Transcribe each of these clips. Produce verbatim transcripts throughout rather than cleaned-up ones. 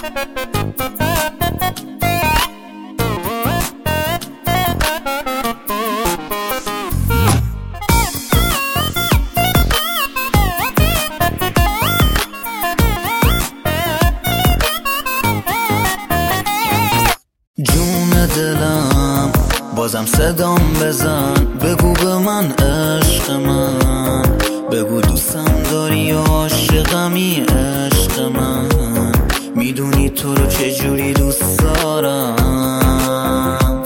جون دلم بازم صدام بزن، بگو به من عشق من، بگو دوستم داری و عاشقمی عشق من، میدونی تو رو چجوری دوست دارم.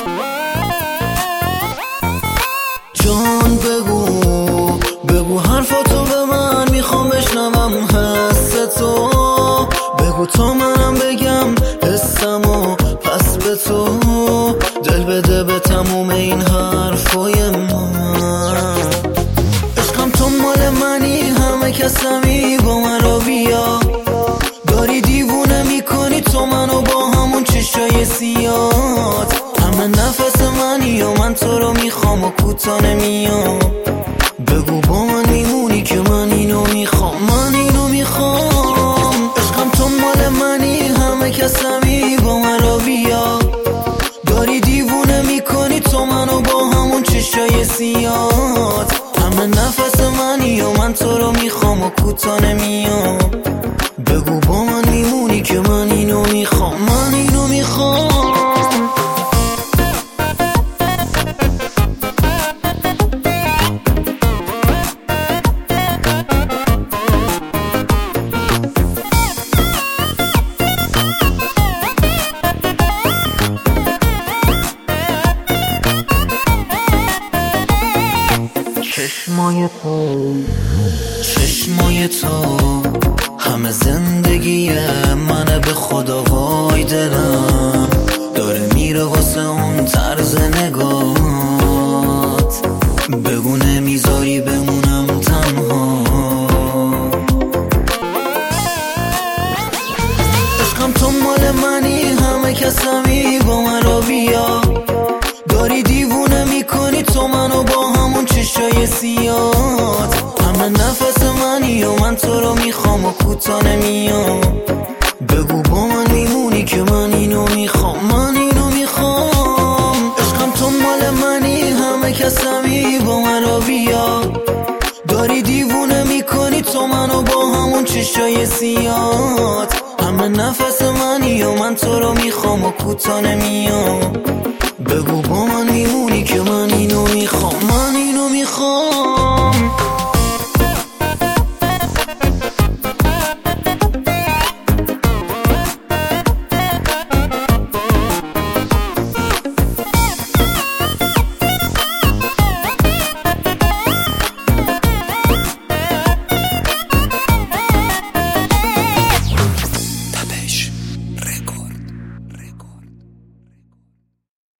جان بگو بگو حرفاتو به من، میخوام بشنوم حس تو، بگو تا منم بگم حسمو پس به تو، دل بده به تموم این حرفای من. عشقم تو مال منی، همه کسمی با من رو بیا، داری دیوونه میکنی تو منو با همون چشای سیاد، همه نفس منی و من تو رو میخوام و کوتا نمیام، بگو با من میمونی که من اینو میخوام، من اینو میخوام. عشقم تو مال منی، همه کسمی با من رو بیا، داری دیوونه میکنی تو منو با همون چشای سیاد، همه نفس منی و من تو رو میخوام و کوتا نمیام، بگو با من میمونی که من اینو میخوام، من اینو میخوام. چشمای تو چشمای تو همه زندگی منه، به خدا وای دلم داره میره واسه اون طرز نگات، بگو نمیذاری بمونم تنها. عشقم تو مال منی، همه کسمی با من رو بیا، داری دیوونه میکنی تو منو با همون چشای سیاد، همه نفس منی و من تو رو میخوام و کوتا نمیام، بگو با من میمونی که من اینو میخوام، من اینو میخوام. عشقم تو مال منی، همه کسمی با من رو بیا، داری دیوونه میکنی تو منو با همون چشای سیاد، همه نفس منی و من تو رو میخوام و کوتا نمیام، بگو با من میمونی که من اینو میخوام، من اینو میخوام.